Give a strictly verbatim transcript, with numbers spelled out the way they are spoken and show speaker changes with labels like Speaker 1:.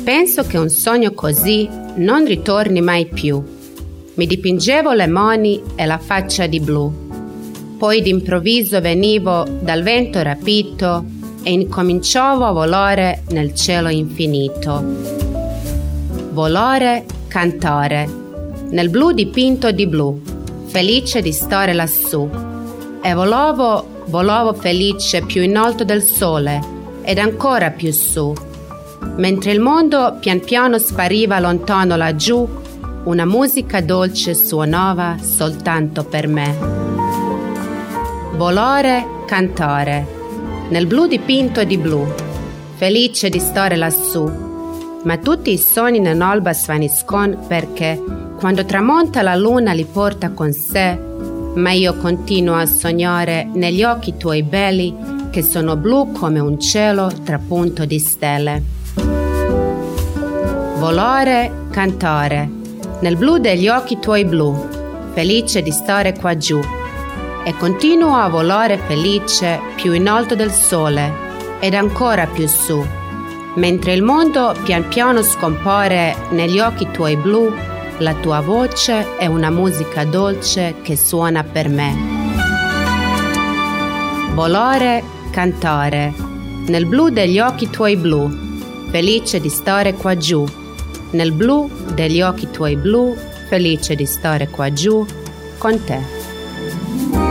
Speaker 1: penso che un sogno così non ritorni mai più. Mi dipingevo le mani e la faccia di blu. Poi d'improvviso venivo dal vento rapito e incominciavo a volare nel cielo infinito. Volare, cantare, nel blu dipinto di blu, felice di stare lassù. E volavo, volavo felice più in alto del sole ed ancora più su. Mentre il mondo pian piano spariva lontano laggiù, una musica dolce suonava soltanto per me. Volare, cantare, nel blu dipinto di blu, felice di stare lassù. Ma tutti i sogni nell'alba svaniscono perché quando tramonta la luna li porta con sé, ma io continuo a sognare negli occhi tuoi belli che sono blu come un cielo trapunto di stelle. Volare, cantare, nel blu degli occhi tuoi blu, felice di stare qua giù. E continuo a volare felice più in alto del sole ed ancora più su. Mentre il mondo pian piano scompare negli occhi tuoi blu, la tua voce è una musica dolce che suona per me. Volare, cantare, nel blu degli occhi tuoi blu, felice di stare qua giù. Nel blu degli occhi tuoi blu, felice di stare qua giù con te.